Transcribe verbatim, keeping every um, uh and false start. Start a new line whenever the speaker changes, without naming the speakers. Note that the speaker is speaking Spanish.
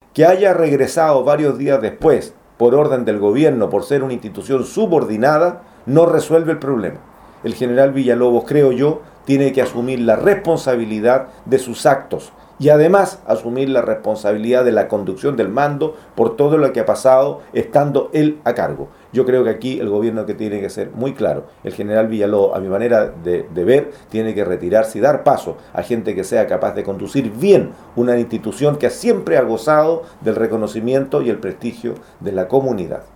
Que haya regresado varios días después, por orden del gobierno, por ser una institución subordinada, no resuelve el problema. El general Villalobos, creo yo, tiene que asumir la responsabilidad de sus actos y además asumir la responsabilidad de la conducción del mando por todo lo que ha pasado estando él a cargo. Yo creo que aquí el gobierno que tiene que ser muy claro. El general Villalobos, a mi manera de, de ver, tiene que retirarse y dar paso a gente que sea capaz de conducir bien una institución que siempre ha gozado del reconocimiento y el prestigio de la comunidad.